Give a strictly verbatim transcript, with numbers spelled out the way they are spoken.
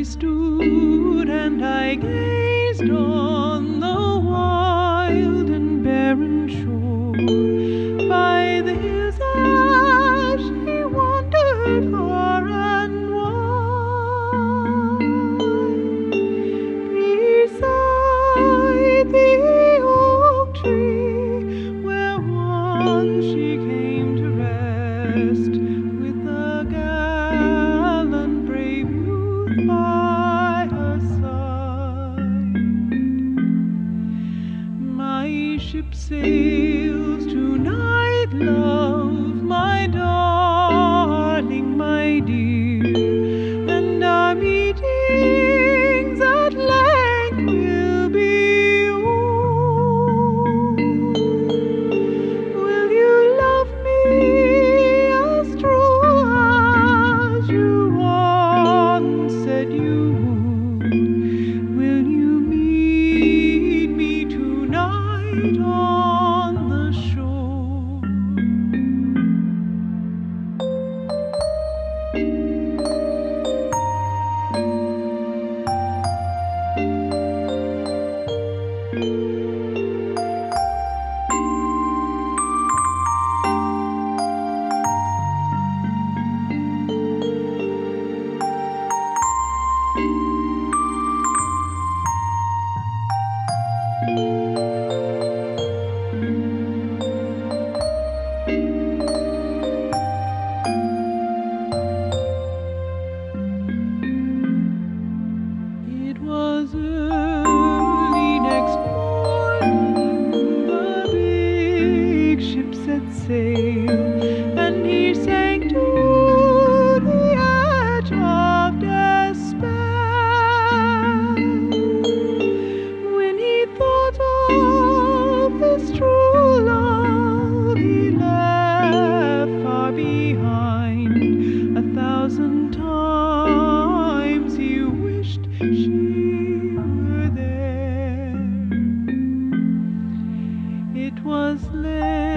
stood and I gazed on the wild and barren shore. By the hills as she wandered far and wide, beside the oak tree where once she came to rest, with the gallant brave youth by her side. My ship sails tonight, love, my darling, my dear, and our meetings at length will be o'er. Will you love me as true as you once said you would? Will you meet me tonight on the shore? It was early next morning, the big ship set sail, and he sank to the edge of despair. When he thought of his true love he left far behind, a thousand times he wished she were there. It was late